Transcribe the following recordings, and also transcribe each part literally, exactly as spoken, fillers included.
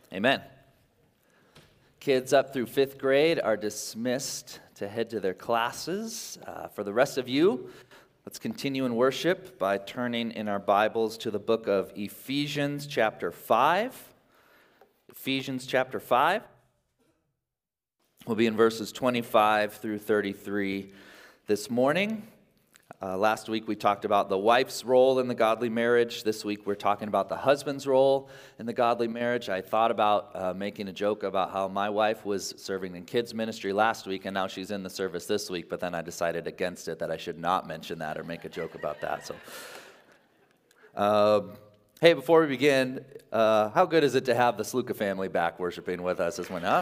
Amen. Kids up through fifth grade are dismissed to head to their classes. Uh, for the rest of you, let's continue in worship by turning in our Bibles to the book of Ephesians chapter five. Ephesians chapter five. We'll be in verses twenty-five through thirty-three this morning. Uh, last week we talked about the wife's role in the godly marriage. This week we're talking about the husband's role in the godly marriage. I thought about uh, making a joke about how my wife was serving in kids ministry last week and now she's in the service this week, but then I decided against it that I should not mention that or make a joke about that. So, um, hey, before we begin, uh, how good is it to have the Sluka family back worshiping with us this morning, huh?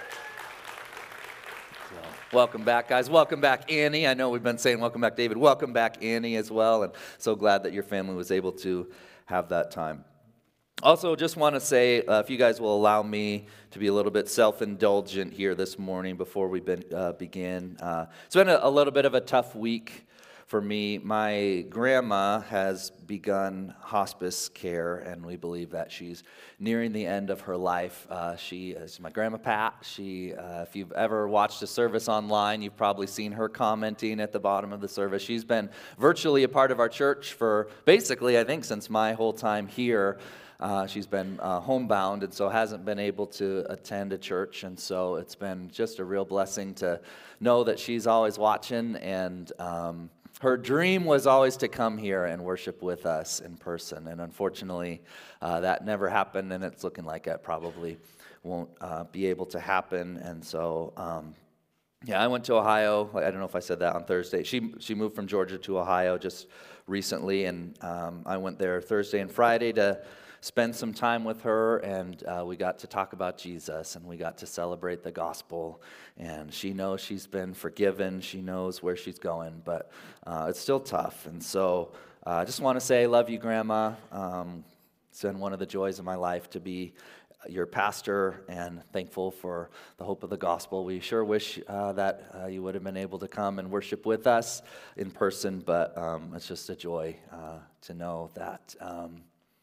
Welcome back, guys. Welcome back, Annie. I know we've been saying welcome back, David. Welcome back, Annie, as well. And so glad that your family was able to have that time. Also, just want to say, uh, if you guys will allow me to be a little bit self-indulgent here this morning before we been, uh, begin. Uh, it's been a, a little bit of a tough week for me. My grandma has begun hospice care, and we believe that she's nearing the end of her life. Uh, she is my grandma Pat. She, uh, if you've ever watched a service online, you've probably seen her commenting at the bottom of the service. She's been virtually a part of our church for basically, I think, since my whole time here. Uh, she's been uh, homebound and so hasn't been able to attend a church, and so it's been just a real blessing to know that she's always watching, and um, her dream was always to come here and worship with us in person, and unfortunately uh, that never happened, and it's looking like it probably won't uh, be able to happen. And so um, yeah, I went to Ohio. I don't know if I said that on Thursday. She she moved from Georgia to Ohio just recently, and um, I went there Thursday and Friday to spend some time with her, and uh, we got to talk about Jesus, and we got to celebrate the gospel, and she knows she's been forgiven. She knows where she's going, but uh, it's still tough. And so uh, I just want to say I love you, Grandma. Um, it's been one of the joys of my life to be your pastor, and thankful for the hope of the gospel. We sure wish uh, that uh, you would have been able to come and worship with us in person, but um, it's just a joy uh, to know that um,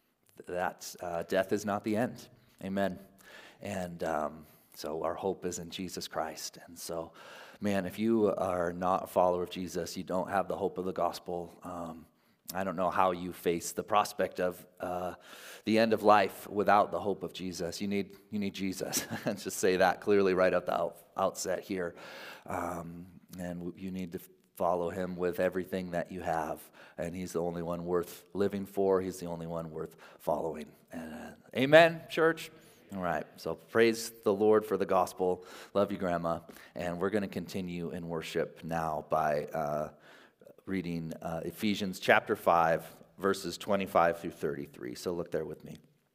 that uh, death is not the end. Amen. And um, so our hope is in Jesus Christ. And so, man, if you are not a follower of Jesus, you don't have the hope of the gospel. Um, I don't know how you face the prospect of uh, the end of life without the hope of Jesus. You need you need Jesus. Let's just say that clearly right at the out, outset here. Um, and you need to follow him with everything that you have, and he's the only one worth living for. He's the only one worth following. And, uh, amen, church? All right, so praise the Lord for the gospel. Love you, Grandma. And we're going to continue in worship now by uh, reading uh, Ephesians chapter five, verses twenty-five through thirty-three. So look there with me.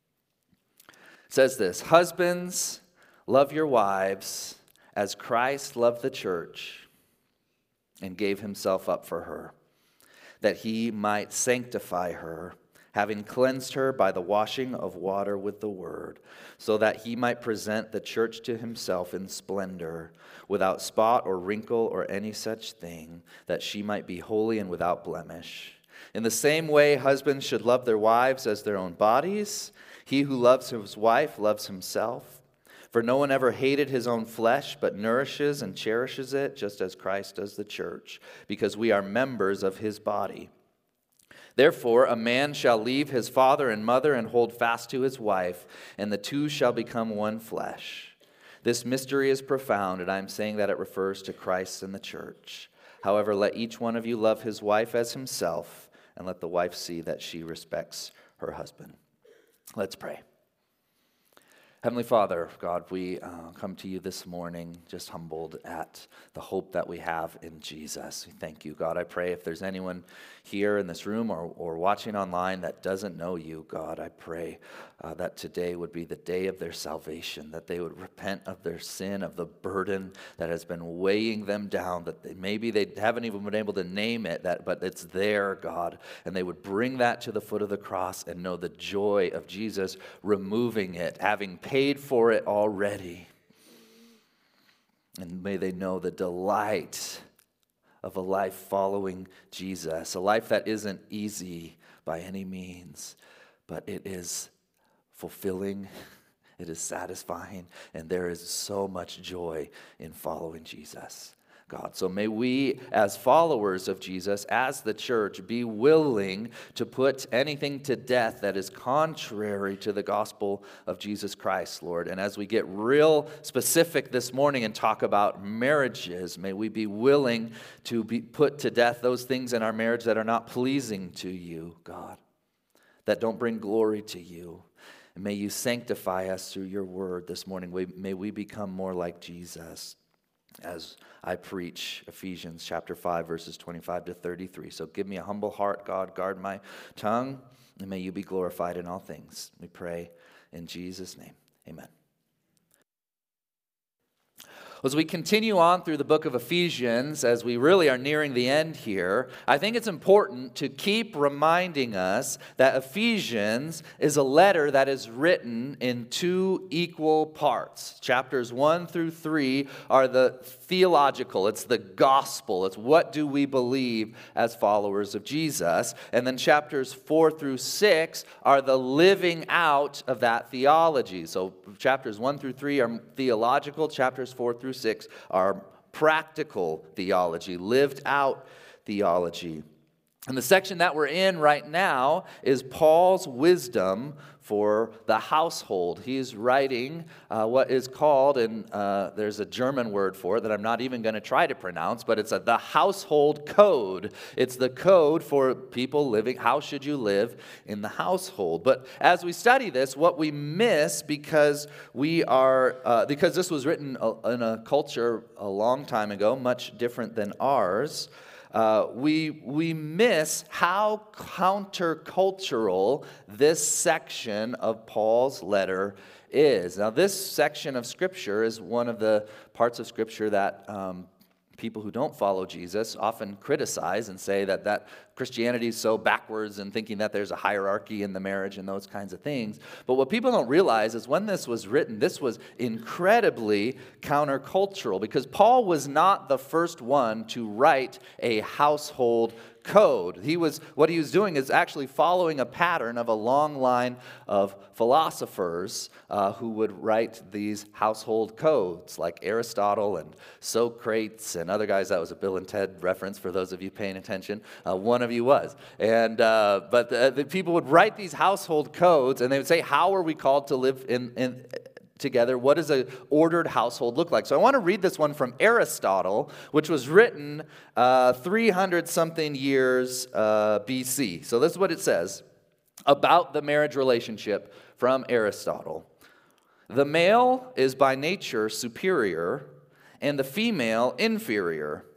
It says this: Husbands, love your wives as Christ loved the church and gave himself up for her, that he might sanctify her, having cleansed her by the washing of water with the word, so that he might present the church to himself in splendor, without spot or wrinkle or any such thing, that she might be holy and without blemish. In the same way, husbands should love their wives as their own bodies. He who loves his wife loves himself. For no one ever hated his own flesh, but nourishes and cherishes it, just as Christ does the church, because we are members of his body. Therefore, a man shall leave his father and mother and hold fast to his wife, and the two shall become one flesh. This mystery is profound, and I am saying that it refers to Christ and the church. However, let each one of you love his wife as himself, and let the wife see that she respects her husband. Let's pray. Heavenly Father, God, we uh, come to you this morning just humbled at the hope that we have in Jesus. We thank you, God. I pray if there's anyone here in this room or, or watching online that doesn't know you, God, I pray uh, that today would be the day of their salvation, that they would repent of their sin, of the burden that has been weighing them down, that they, maybe they haven't even been able to name it, that, but it's there, God, and they would bring that to the foot of the cross and know the joy of Jesus removing it, having paid for it already. And may they know the delight of a life following Jesus, a life that isn't easy by any means, but it is fulfilling It is satisfying, and there is so much joy in following Jesus, God. So may we, as followers of Jesus, as the church, be willing to put anything to death that is contrary to the gospel of Jesus Christ, Lord. And as we get real specific this morning and talk about marriages, may we be willing to be put to death those things in our marriage that are not pleasing to you, God, that don't bring glory to you. And may you sanctify us through your word this morning. May we become more like Jesus as I preach Ephesians chapter five, verses twenty-five to thirty-three. So give me a humble heart, God. Guard my tongue, and may you be glorified in all things. We pray in Jesus' name. Amen. As we continue on through the book of Ephesians, as we really are nearing the end here, I think it's important to keep reminding us that Ephesians is a letter that is written in two equal parts. Chapters one through three are the theological, it's the gospel, it's what do we believe as followers of Jesus. And then chapters four through six are the living out of that theology. So chapters one through three are theological, chapters four through six are practical theology, lived out theology. And the section that we're in right now is Paul's wisdom for the household. He's writing uh, what is called, and uh, there's a German word for it that I'm not even going to try to pronounce, but it's a, the household code. It's the code for people living, how should you live in the household. But as we study this, what we miss, because we are, uh, because this was written in a culture a long time ago, much different than ours, Uh, we, we miss how countercultural this section of Paul's letter is. Now, this section of Scripture is one of the parts of Scripture that um, people who don't follow Jesus often criticize and say that, that Christianity is so backwards and thinking that there's a hierarchy in the marriage and those kinds of things. But what people don't realize is when this was written, this was incredibly countercultural, because Paul was not the first one to write a household code. He was, what he was doing is actually following a pattern of a long line of philosophers uh, who would write these household codes, like Aristotle and Socrates and other guys. That was a Bill and Ted reference for those of you paying attention. Uh, one of you was. And uh, but the, the people would write these household codes, and they would say, how are we called to live in, in together? What does an ordered household look like? So I want to read this one from Aristotle, which was written uh, three hundred something years uh, B C. So this is what it says about the marriage relationship from Aristotle. The male is by nature superior, and the female inferior.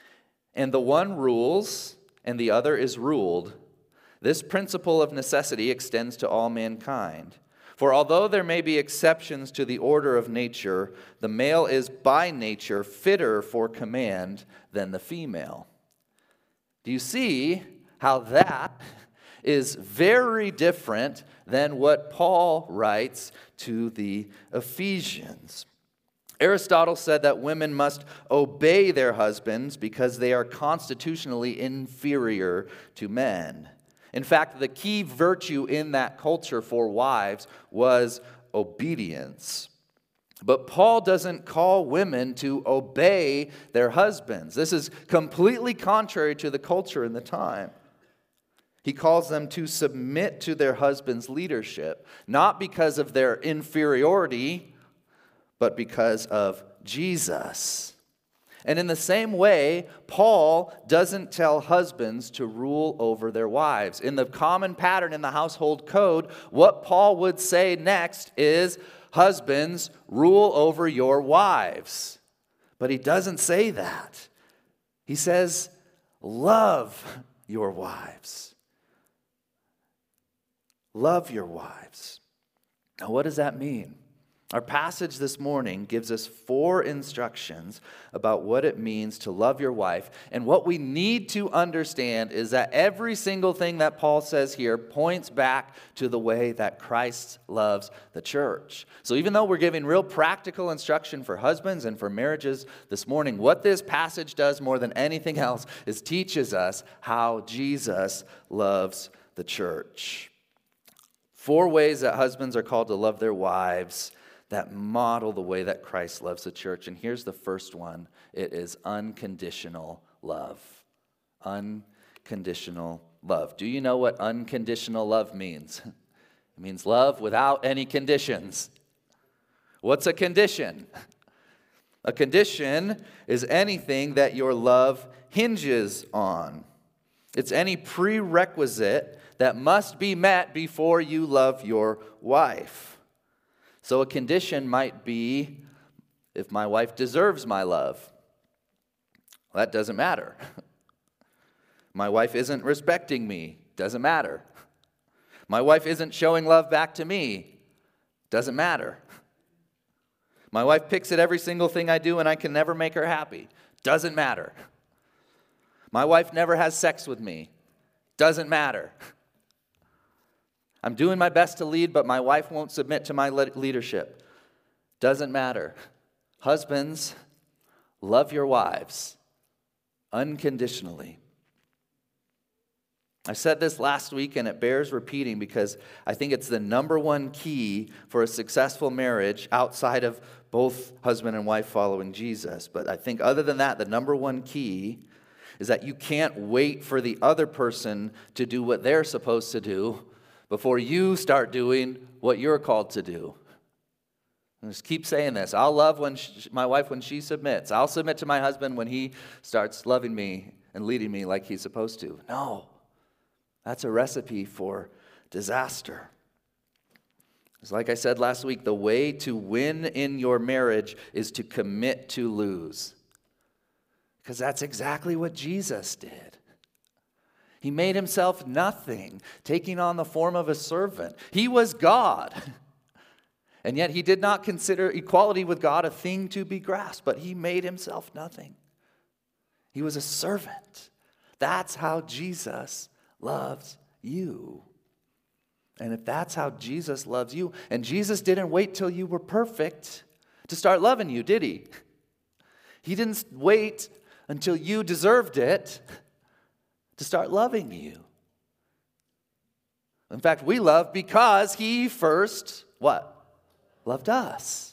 And the one rules, and the other is ruled. This principle of necessity extends to all mankind. For although there may be exceptions to the order of nature, the male is by nature fitter for command than the female. Do you see how that is very different than what Paul writes to the Ephesians? Aristotle said that women must obey their husbands because they are constitutionally inferior to men. In fact, the key virtue in that culture for wives was obedience. But Paul doesn't call women to obey their husbands. This is completely contrary to the culture in the time. He calls them to submit to their husband's leadership, not because of their inferiority, but because of Jesus. And in the same way, Paul doesn't tell husbands to rule over their wives. In the common pattern in the household code, what Paul would say next is, husbands, rule over your wives. But he doesn't say that. He says, love your wives. Love your wives. Now, what does that mean? Our passage this morning gives us four instructions about what it means to love your wife. And what we need to understand is that every single thing that Paul says here points back to the way that Christ loves the church. So even though we're giving real practical instruction for husbands and for marriages this morning, what this passage does more than anything else is teaches us how Jesus loves the church. Four ways that husbands are called to love their wives that model the way that Christ loves the church. And here's the first one. It is unconditional love. Unconditional love. Do you know what unconditional love means? It means love without any conditions. What's a condition? A condition is anything that your love hinges on. It's any prerequisite that must be met before you love your wife. So a condition might be if my wife deserves my love. Well, that doesn't matter. My wife isn't respecting me. Doesn't matter. My wife isn't showing love back to me. Doesn't matter. My wife picks at every single thing I do and I can never make her happy. Doesn't matter. My wife never has sex with me. Doesn't matter. I'm doing my best to lead, but my wife won't submit to my le- leadership. Doesn't matter. Husbands, love your wives unconditionally. I said this last week, and it bears repeating because I think it's the number one key for a successful marriage outside of both husband and wife following Jesus. But I think other than that, the number one key is that you can't wait for the other person to do what they're supposed to do before you start doing what you're called to do. I just keep saying this. I'll love when she, my wife when she submits. I'll submit to my husband when he starts loving me and leading me like he's supposed to. No. That's a recipe for disaster. It's like I said last week, the way to win in your marriage is to commit to lose. Because that's exactly what Jesus did. He made himself nothing, taking on the form of a servant. He was God. And yet he did not consider equality with God a thing to be grasped, but he made himself nothing. He was a servant. That's how Jesus loves you. And if that's how Jesus loves you, and Jesus didn't wait till you were perfect to start loving you, did he? He didn't wait until you deserved it to start loving you. In fact, we love because he first, what? Loved us.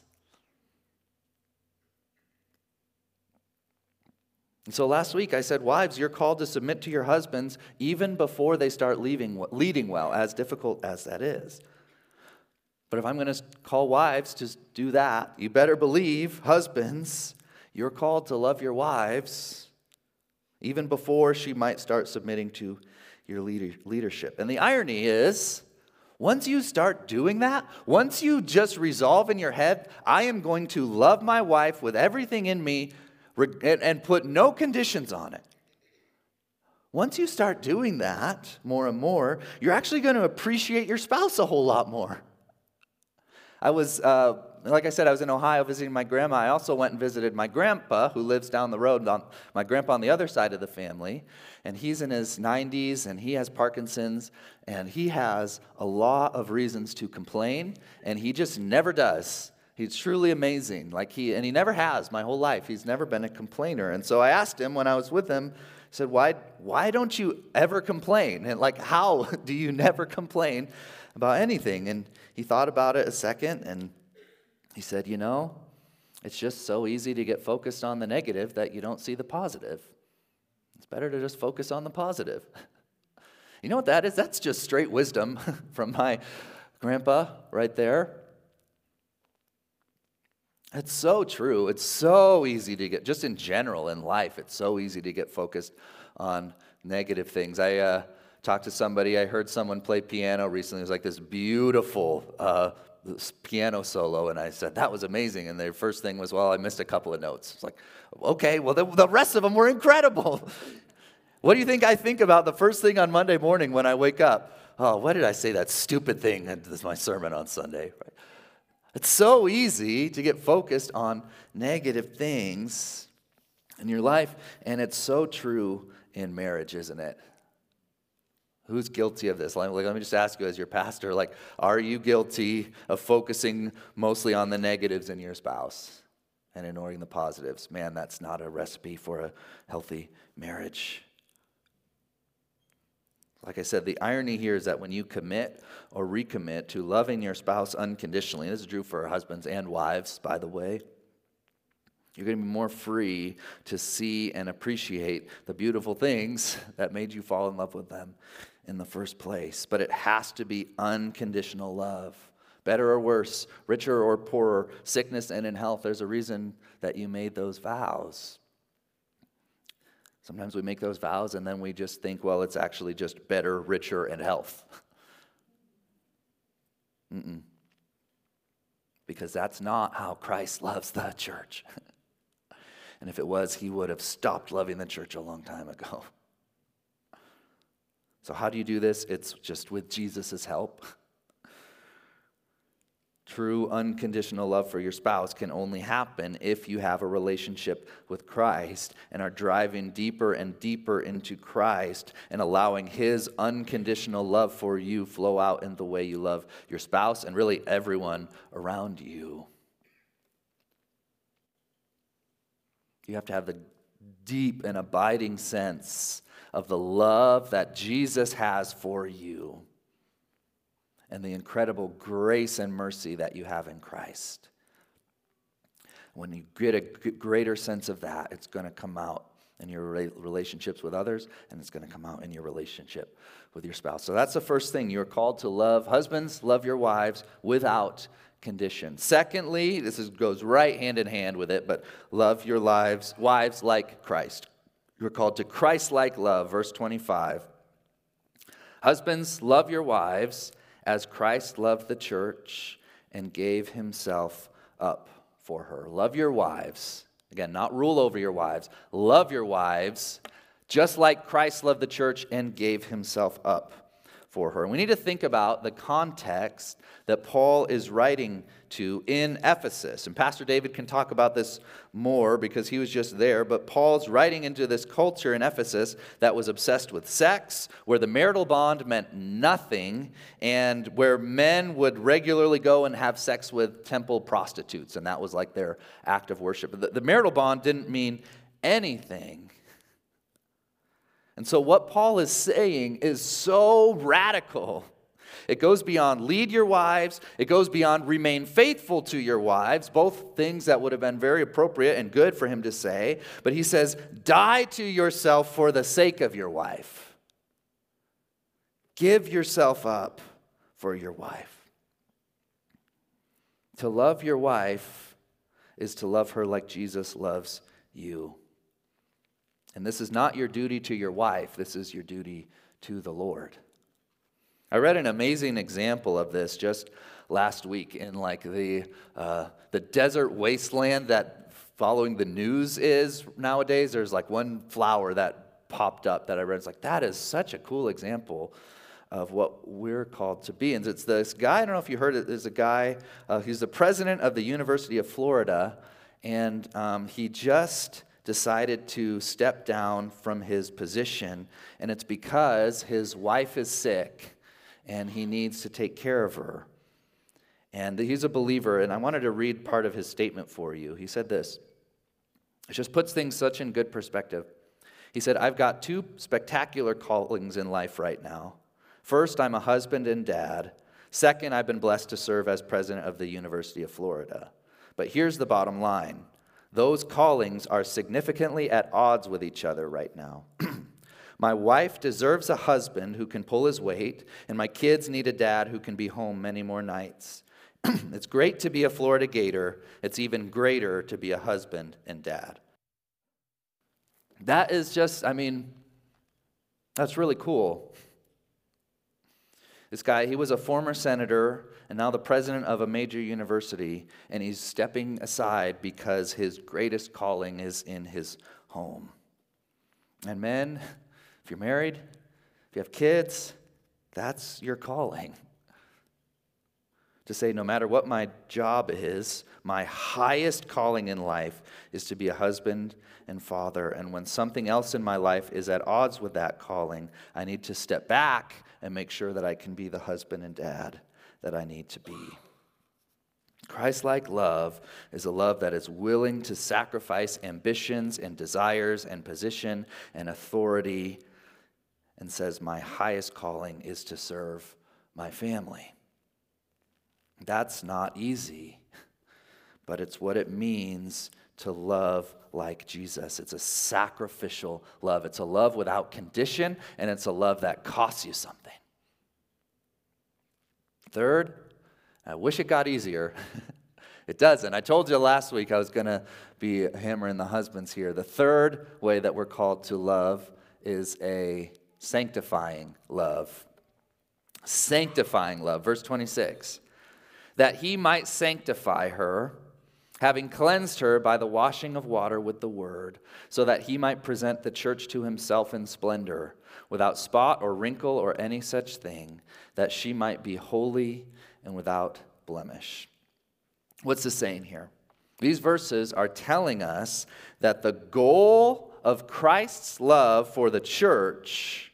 And so last week I said, wives, you're called to submit to your husbands even before they start leaving, leading well, as difficult as that is. But if I'm going to call wives to do that, you better believe, husbands, you're called to love your wives even before she might start submitting to your leader, leadership. And the irony is, once you start doing that, once you just resolve in your head, I am going to love my wife with everything in me and put no conditions on it. Once you start doing that more and more, you're actually going to appreciate your spouse a whole lot more. I was, uh, like I said, I was in Ohio visiting my grandma. I also went and visited my grandpa, who lives down the road, on, my grandpa on the other side of the family. And he's in his nineties, and he has Parkinson's, and he has a lot of reasons to complain, and he just never does. He's truly amazing. Like he, and he never has my whole life. He's never been a complainer. And so I asked him when I was with him, I said, why, why don't you ever complain? And like, how do you never complain about anything? And he thought about it a second, and he said, you know, it's just so easy to get focused on the negative that you don't see the positive. It's better to just focus on the positive. You know what that is? That's just straight wisdom from my grandpa right there. It's so true. It's so easy to get, just in general in life, it's so easy to get focused on negative things. I uh, talked to somebody, I heard someone play piano recently. It was like this beautiful uh, this piano solo, and I said, that was amazing. And their first thing was, well, I missed a couple of notes. It's like, okay, well, the, the rest of them were incredible. What do you think I think about the first thing on Monday morning when I wake up? Oh, what did I say that stupid thing? And this is my sermon on Sunday, right? It's so easy to get focused on negative things in your life, and it's so true in marriage, isn't it? Who's guilty of this? Like, let me just ask you as your pastor, like, are you guilty of focusing mostly on the negatives in your spouse and ignoring the positives? Man, that's not a recipe for a healthy marriage. Like I said, the irony here is that when you commit or recommit to loving your spouse unconditionally, and this is true for husbands and wives, by the way, you're going to be more free to see and appreciate the beautiful things that made you fall in love with them in the first place. But it has to be unconditional love. Better or worse, richer or poorer, sickness and in health, there's a reason that you made those vows. Sometimes we make those vows and then we just think, well, it's actually just better, richer, and health. Mm-mm. Because that's not how Christ loves the church. And if it was, he would have stopped loving the church a long time ago. So how do you do this? It's just with Jesus' help. True unconditional love for your spouse can only happen if you have a relationship with Christ and are driving deeper and deeper into Christ and allowing his unconditional love for you flow out in the way you love your spouse and really everyone around you. You have to have the deep and abiding sense of the love that Jesus has for you and the incredible grace and mercy that you have in Christ. When you get a greater sense of that, it's going to come out in your relationships with others, and it's going to come out in your relationship with your spouse. So that's the first thing. You're called to love. Husbands, love your wives without condition. Secondly, this is, goes right hand in hand with it, but love your lives, wives like Christ. You're called to Christ-like love, verse twenty-five. Husbands, love your wives as Christ loved the church and gave himself up for her. Love your wives. Again, not rule over your wives. Love your wives just like Christ loved the church and gave himself up for her. And we need to think about the context that Paul is writing to in Ephesus. And Pastor David can talk about this more because he was just there. But Paul's writing into this culture in Ephesus that was obsessed with sex, where the marital bond meant nothing, and where men would regularly go and have sex with temple prostitutes. And that was like their act of worship. The, the marital bond didn't mean anything. And so what Paul is saying is so radical. It goes beyond lead your wives. It goes beyond remain faithful to your wives, both things that would have been very appropriate and good for him to say. But he says, die to yourself for the sake of your wife. Give yourself up for your wife. To love your wife is to love her like Jesus loves you. And this is not your duty to your wife. This is your duty to the Lord. I read an amazing example of this just last week in like the uh, the desert wasteland that following the news is nowadays. There's like one flower that popped up that I read. It's like, that is such a cool example of what we're called to be. And it's this guy, I don't know if you heard it, there's a guy, uh, he's the president of the University of Florida, and um, he just decided to step down from his position, and it's because his wife is sick and he needs to take care of her. And he's a believer, and I wanted to read part of his statement for you. He said this. It just puts things such in good perspective. He said, I've got two spectacular callings in life right now. First, I'm a husband and dad. Second, I've been blessed to serve as president of the University of Florida. But here's the bottom line. Those callings are significantly at odds with each other right now. My wife deserves a husband who can pull his weight, and my kids need a dad who can be home many more nights. It's great to be a Florida Gator. It's even greater to be a husband and dad. That is just, I mean, that's really cool. This guy, he was a former senator and now the president of a major university, and he's stepping aside because his greatest calling is in his home. And men, if you're married, if you have kids, that's your calling. To say, no matter what my job is, my highest calling in life is to be a husband and father. And when something else in my life is at odds with that calling, I need to step back and make sure that I can be the husband and dad that I need to be. Christ-like love is a love that is willing to sacrifice ambitions and desires and position and authority and says, my highest calling is to serve my family. That's not easy, but it's what it means to love like Jesus. It's a sacrificial love. It's a love without condition, and it's a love that costs you something. Third, I wish it got easier. It doesn't. I told you last week I was going to be hammering the husbands here. The third way that we're called to love is a sanctifying love. Sanctifying love. Verse twenty-six. That he might sanctify her, having cleansed her by the washing of water with the word, so that he might present the church to himself in splendor, without spot or wrinkle or any such thing, that she might be holy and without blemish. What's this saying here? These verses are telling us that the goal of Christ's love for the church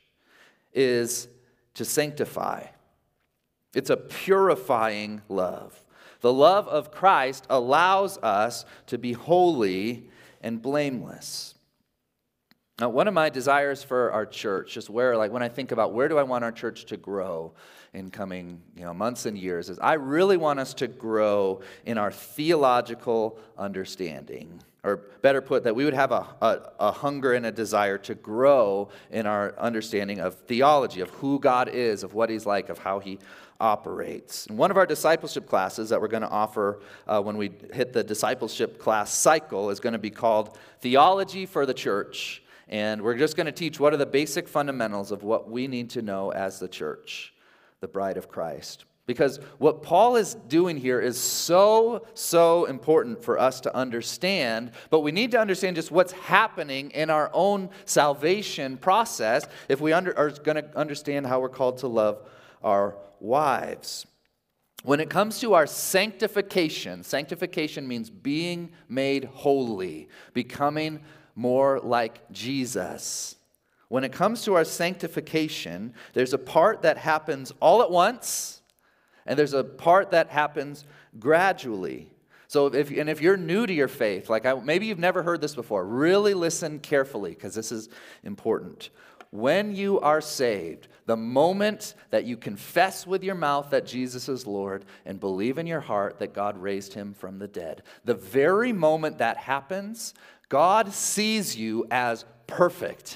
is to sanctify. It's a purifying love. The love of Christ allows us to be holy and blameless. Now, one of my desires for our church, just where, like when I think about where do I want our church to grow in coming, you know, months and years, is I really want us to grow in our theological understanding. Or better put, that we would have a, a, a hunger and a desire to grow in our understanding of theology, of who God is, of what he's like, of how he operates. And one of our discipleship classes that we're going to offer uh, when we hit the discipleship class cycle is going to be called Theology for the Church. And we're just going to teach what are the basic fundamentals of what we need to know as the church, the bride of Christ. Because what Paul is doing here is so, so important for us to understand, but we need to understand just what's happening in our own salvation process if we under, are going to understand how we're called to love our wives. When it comes to our sanctification, sanctification means being made holy, becoming more like Jesus. When it comes to our sanctification, there's a part that happens all at once, and there's a part that happens gradually. So if and if you're new to your faith, like I, maybe you've never heard this before, really listen carefully because this is important. When you are saved, the moment that you confess with your mouth that Jesus is Lord and believe in your heart that God raised him from the dead, the very moment that happens, God sees you as perfect,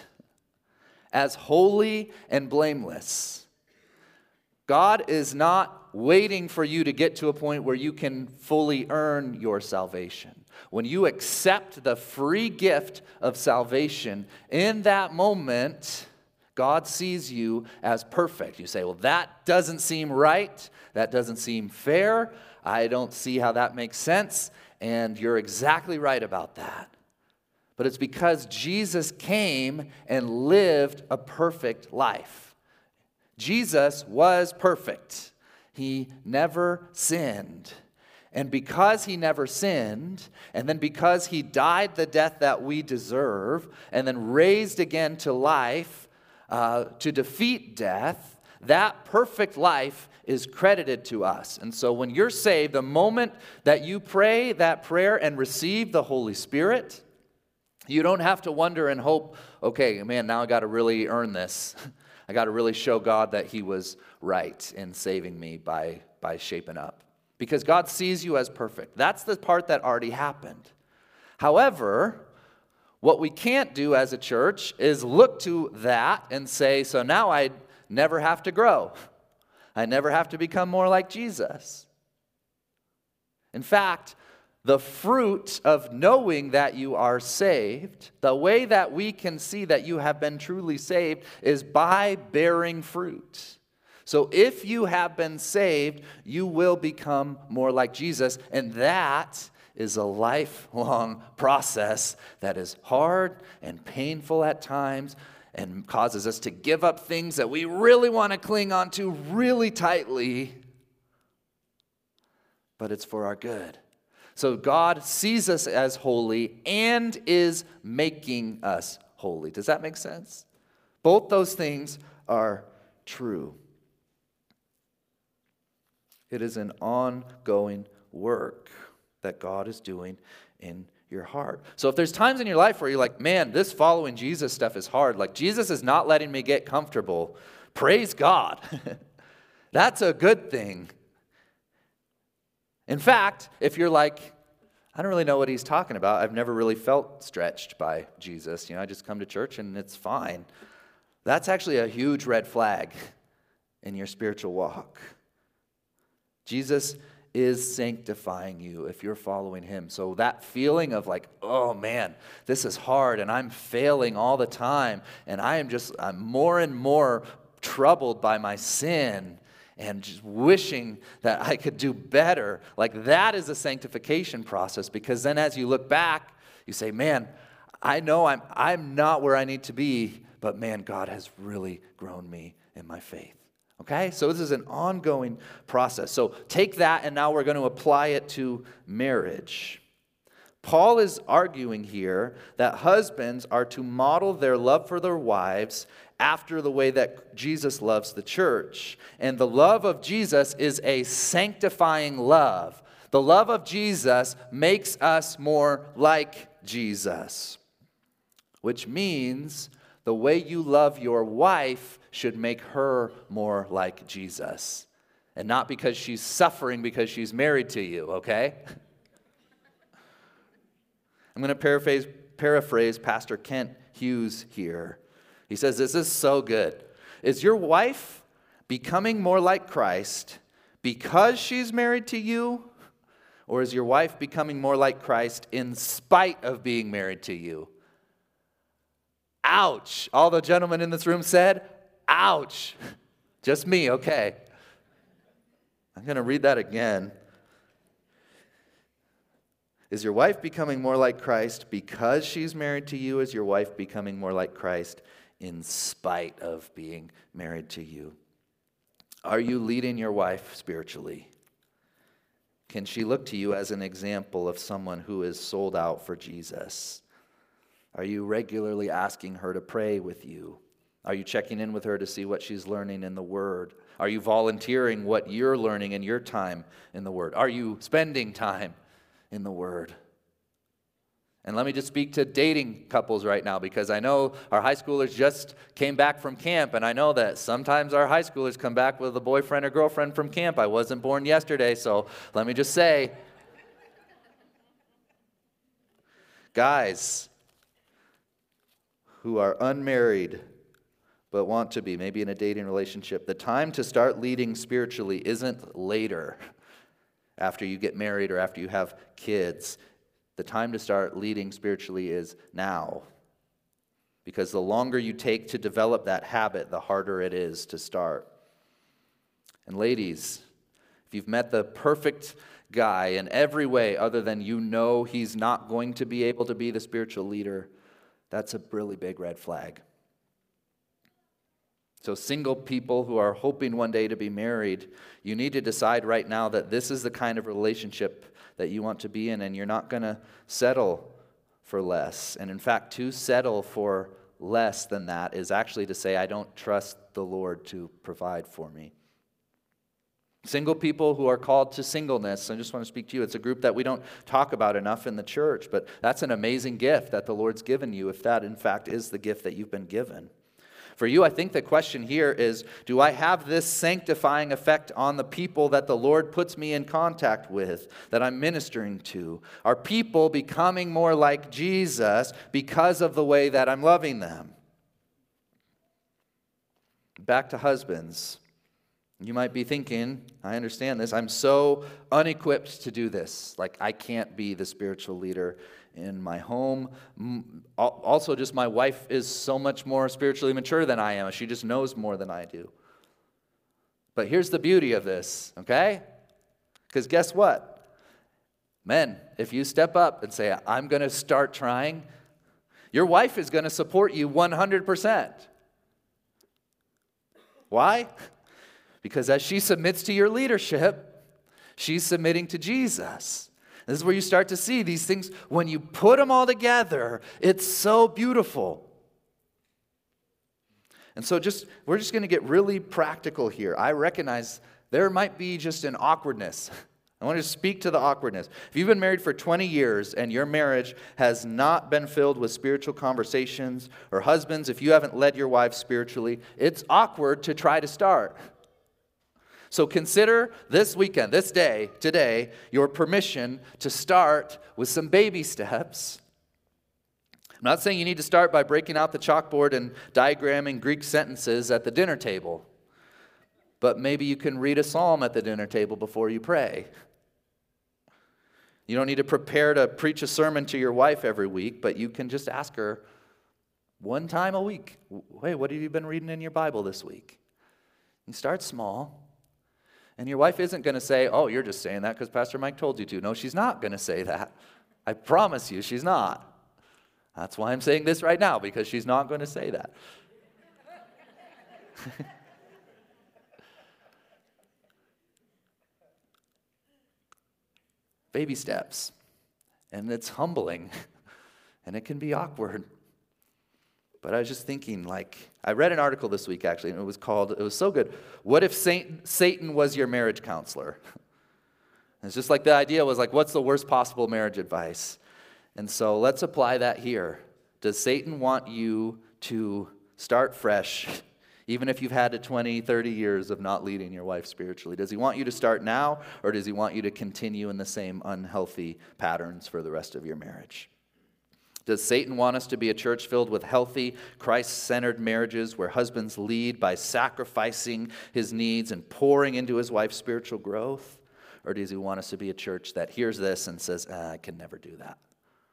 as holy and blameless. God is not waiting for you to get to a point where you can fully earn your salvation. When you accept the free gift of salvation, in that moment, God sees you as perfect. You say, well, that doesn't seem right. That doesn't seem fair. I don't see how that makes sense. And you're exactly right about that. But it's because Jesus came and lived a perfect life. Jesus was perfect. He never sinned. And because he never sinned, and then because he died the death that we deserve, and then raised again to life uh, to defeat death, that perfect life is credited to us. And so when you're saved, the moment that you pray that prayer and receive the Holy Spirit, you don't have to wonder and hope, okay, man, now I got to really earn this. I got to really show God that he was right in saving me by, by shaping up. Because God sees you as perfect. That's the part that already happened. However, what we can't do as a church is look to that and say, so now I never have to grow. I never have to become more like Jesus. In fact, the fruit of knowing that you are saved, the way that we can see that you have been truly saved is by bearing fruit. So if you have been saved, you will become more like Jesus, and that is a lifelong process that is hard and painful at times and causes us to give up things that we really want to cling on to really tightly, but it's for our good. So God sees us as holy and is making us holy. Does that make sense? Both those things are true. It is an ongoing work that God is doing in your heart. So if there's times in your life where you're like, man, this following Jesus stuff is hard, like Jesus is not letting me get comfortable, praise God. That's a good thing. In fact, if you're like, I don't really know what he's talking about, I've never really felt stretched by Jesus, you know, I just come to church and it's fine. That's actually a huge red flag in your spiritual walk. Jesus is sanctifying you if you're following him. So that feeling of like, oh man, this is hard and I'm failing all the time and I am just, I'm more and more troubled by my sin and just wishing that I could do better. Like that is a sanctification process, because then as you look back, you say, man, I know I'm I'm not where I need to be, but man, God has really grown me in my faith. Okay? So this is an ongoing process. So take that, and now we're going to apply it to marriage. Paul is arguing here that husbands are to model their love for their wives after the way that Jesus loves the church. And the love of Jesus is a sanctifying love. The love of Jesus makes us more like Jesus, which means the way you love your wife should make her more like Jesus. And not because she's suffering because she's married to you, okay? I'm going to paraphrase, paraphrase Pastor Kent Hughes here. He says, this is so good. Is your wife becoming more like Christ because she's married to you? Or is your wife becoming more like Christ in spite of being married to you? Ouch. All the gentlemen in this room said, ouch. Just me, okay. I'm going to read that again. Is your wife becoming more like Christ because she's married to you? Is your wife becoming more like Christ in spite of being married to you? Are you leading your wife spiritually? Can she look to you as an example of someone who is sold out for Jesus? Are you regularly asking her to pray with you? Are you checking in with her to see what she's learning in the Word? Are you volunteering what you're learning in your time in the Word? Are you spending time in the Word? And let me just speak to dating couples right now, because I know our high schoolers just came back from camp, and I know that sometimes our high schoolers come back with a boyfriend or girlfriend from camp. I wasn't born yesterday, so let me just say, guys who are unmarried but want to be, maybe in a dating relationship, the time to start leading spiritually isn't later after you get married or after you have kids. The time to start leading spiritually is now. Because the longer you take to develop that habit, the harder it is to start. And ladies, if you've met the perfect guy in every way other than you know he's not going to be able to be the spiritual leader, that's a really big red flag. So single people who are hoping one day to be married, you need to decide right now that this is the kind of relationship that you want to be in, and you're not going to settle for less. And in fact, to settle for less than that is actually to say, I don't trust the Lord to provide for me. Single people who are called to singleness, I just want to speak to you. It's a group that we don't talk about enough in the church, but that's an amazing gift that the Lord's given you, if that in fact is the gift that you've been given. For you, I think the question here is, do I have this sanctifying effect on the people that the Lord puts me in contact with, that I'm ministering to? Are people becoming more like Jesus because of the way that I'm loving them? Back to husbands. You might be thinking, I understand this, I'm so unequipped to do this. Like, I can't be the spiritual leader in my home. Also, just my wife is so much more spiritually mature than I am. She just knows more than I do. But here's the beauty of this, okay? Because guess what? Men, if you step up and say, I'm going to start trying, your wife is going to support you one hundred percent. Why? Because as she submits to your leadership, she's submitting to Jesus. This is where you start to see these things. When you put them all together, it's so beautiful. And so just we're just going to get really practical here. I recognize there might be just an awkwardness I want to speak to the awkwardness. If you've been married for twenty years and your marriage has not been filled with spiritual conversations, or husbands, if you haven't led your wife spiritually, it's awkward to try to start. So consider this weekend, this day, today, your permission to start with some baby steps. I'm not saying you need to start by breaking out the chalkboard and diagramming Greek sentences at the dinner table, but maybe you can read a psalm at the dinner table before you pray. You don't need to prepare to preach a sermon to your wife every week, but you can just ask her one time a week, hey, what have you been reading in your Bible this week? You start small. And your wife isn't going to say, oh, you're just saying that because Pastor Mike told you to. No, she's not going to say that. I promise you, she's not. That's why I'm saying this right now, because she's not going to say that. Baby steps. And it's humbling. And it can be awkward. But I was just thinking, like, I read an article this week, actually, and it was called, it was so good, What if Satan was your marriage counselor? It's just like the idea was like, what's the worst possible marriage advice? And so let's apply that here. Does Satan want you to start fresh, even if you've had to twenty, thirty years of not leading your wife spiritually? Does he want you to start now, or does he want you to continue in the same unhealthy patterns for the rest of your marriage? Does Satan want us to be a church filled with healthy, Christ-centered marriages where husbands lead by sacrificing his needs and pouring into his wife's spiritual growth? Or does he want us to be a church that hears this and says, ah, I can never do that?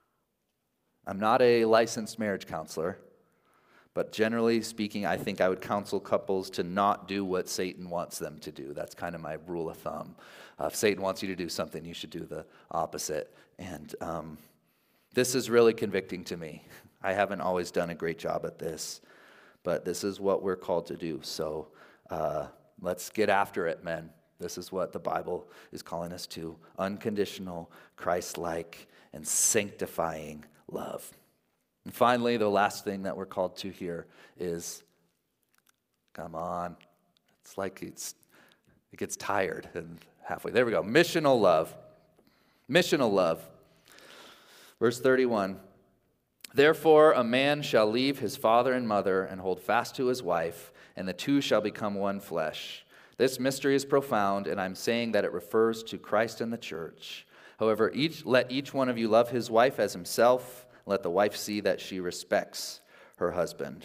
I'm not a licensed marriage counselor, but generally speaking, I think I would counsel couples to not do what Satan wants them to do. That's kind of my rule of thumb. Uh, if Satan wants you to do something, you should do the opposite. And um This is really convicting to me. I haven't always done a great job at this, but this is what we're called to do. So uh, let's get after it, men. This is what the Bible is calling us to. Unconditional, Christ-like, and sanctifying love. And finally, the last thing that we're called to here is, come on. It's like it's it gets tired and halfway. There we go. Missional love. Missional love. Verse thirty-one, therefore a man shall leave his father and mother and hold fast to his wife, and the two shall become one flesh. This mystery is profound, and I'm saying that it refers to Christ and the church. However, each, let each one of you love his wife as himself. Let the wife see that she respects her husband.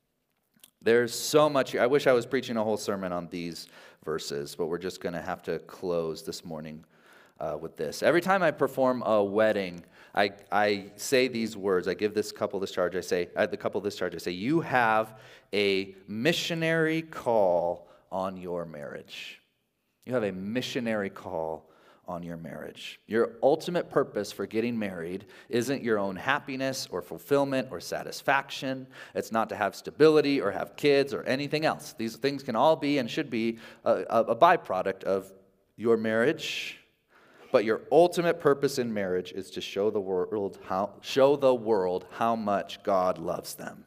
There's so much here. I wish I was preaching a whole sermon on these verses, but we're just going to have to close this morning uh, with this. Every time I perform a wedding, I, I say these words. I give this couple this charge. I say, I, the couple this charge. I say, you have a missionary call on your marriage. You have a missionary call on your marriage. Your ultimate purpose for getting married isn't your own happiness or fulfillment or satisfaction. It's not to have stability or have kids or anything else. These things can all be and should be a, a, a byproduct of your marriage. But your ultimate purpose in marriage is to show the world how show the world how much God loves them.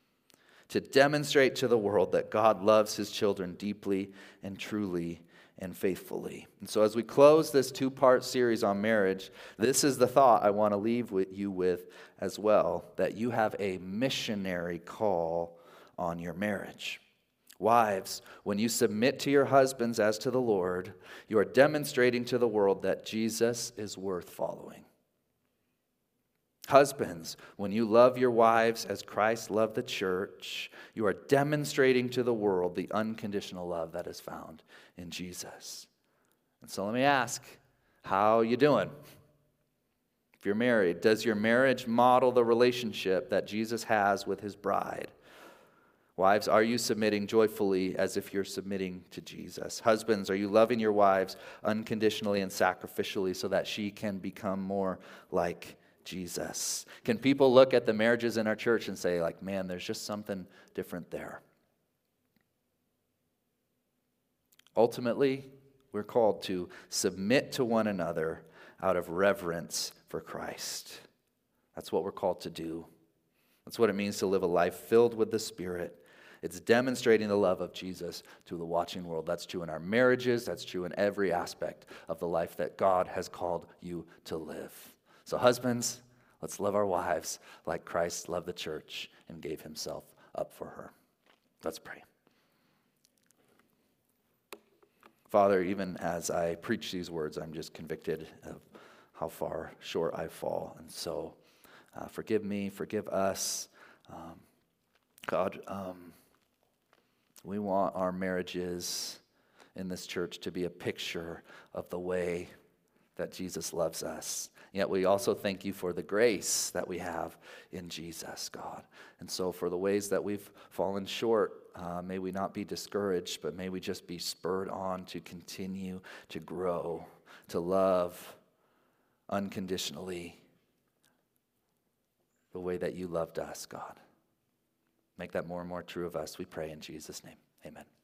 To demonstrate to the world that God loves his children deeply and truly and faithfully. And so as we close this two-part series on marriage, this is the thought I want to leave with you with as well, that you have a missionary call on your marriage. Wives, when you submit to your husbands as to the Lord, you are demonstrating to the world that Jesus is worth following. Husbands, when you love your wives as Christ loved the church, you are demonstrating to the world the unconditional love that is found in Jesus. And so let me ask, how are you doing? If you're married, does your marriage model the relationship that Jesus has with his bride? Wives, are you submitting joyfully as if you're submitting to Jesus? Husbands, are you loving your wives unconditionally and sacrificially so that she can become more like Jesus? Can people look at the marriages in our church and say, like, man, there's just something different there? Ultimately, we're called to submit to one another out of reverence for Christ. That's what we're called to do. That's what it means to live a life filled with the Spirit It's demonstrating the love of Jesus to the watching world. That's true in our marriages. That's true in every aspect of the life that God has called you to live. So husbands, let's love our wives like Christ loved the church and gave himself up for her. Let's pray. Father, even as I preach these words, I'm just convicted of how far short I fall. And so uh, forgive me, forgive us. Um, God, um, we want our marriages in this church to be a picture of the way that Jesus loves us. Yet we also thank you for the grace that we have in Jesus, God. And so for the ways that we've fallen short, uh, may we not be discouraged, but may we just be spurred on to continue to grow, to love unconditionally the way that you loved us, God. Make that more and more true of us, we pray in Jesus' name. Amen.